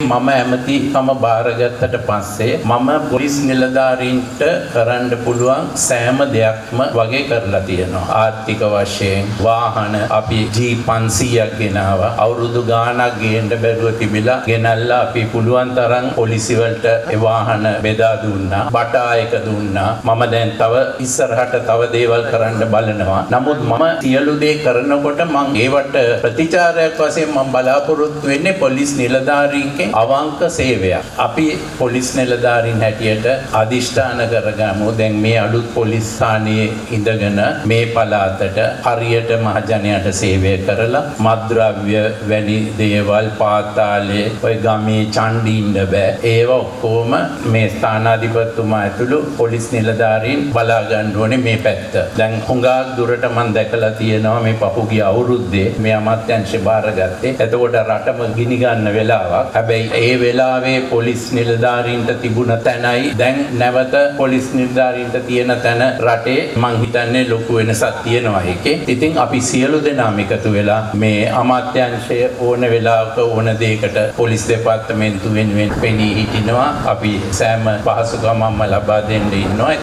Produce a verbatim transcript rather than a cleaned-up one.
මම ඇමතිකම බාරගත්තට පස්සේ මම පොලිස් නිලධාරීන්ට කරන්න පුළුවන් සෑම දෙයක්ම වගේ කරලා තියෙනවා. ආර්ථික වශයෙන් වාහන අපි ජී පන්සීයක් ගෙනාවා. අවුරුදු ගාණක් ගේන්න බැරුව තිබිලා ගෙනල්ලා අපි පුළුවන් තරම් පොලිසි වලට ඒ වාහන බෙදා දුන්නා. බටා එක දුන්නා. මම දැන් තව ඉස්සරහට තව දේවල් කරන්න බලනවා. නමුත් මම සියලු දේ කරනකොට මම ඒවට ප්‍රතිචාරයක් වශයෙන් මම බලාපොරොත්තු වෙන්නේ පොලිස් නිලධාරීන්ගෙන් අවංක සේවයක්. අපි පොලිස් නිලධාරීන් හැටියට අදිෂ්ඨාන කරගමු. දැන් මේ අලුත් පොලිස් ස්ථානයේ ඉඳගෙන මේ පළාතට හරියට මහජනයාට සේවය කරලා මත්ද්‍රව්‍ය වැනි දේවල් පාතාලේ ඔය ගමේ චණ්ඩින්න බෑ. ඒව ඔක්කොම මේ ස්ථානාධිපතිතුමා ඇතුළු පොලිස් නිලධාරීන් බලා ගන්න ඕනේ මේ පැත්ත. දැන් හුඟක් දුරට මම දැකලා තියෙනවා මේ පහුගිය අවුරුද්දේ මේ අමාත්‍යාංශය බාරගත්තේ. එතකොට රටම ගිනි ගන්න වෙලාවක්. හැබැයි ඒ වෙලාවේ පොලිස් නිලධාරීන්ට තිබුණ තැනයි දැන් නැවත පොලිස් නිලධාරීන්ට තියෙන තැන රටේ මං හිතන්නේ ලොකු වෙනසක් තියෙනවා ඒකේ. ඉතින් අපි සියලු දෙනාම එකතු වෙලා මේ අමාත්‍යාංශය ඕන වෙලාවක ඕන දෙයකට පොලිස් දෙපාර්තමේන්තුව වෙනුවෙන් පෙනී හිටිනවා. අපි සෑම පහසුකමක්ම ලබා දෙන්න ඉන්නවා.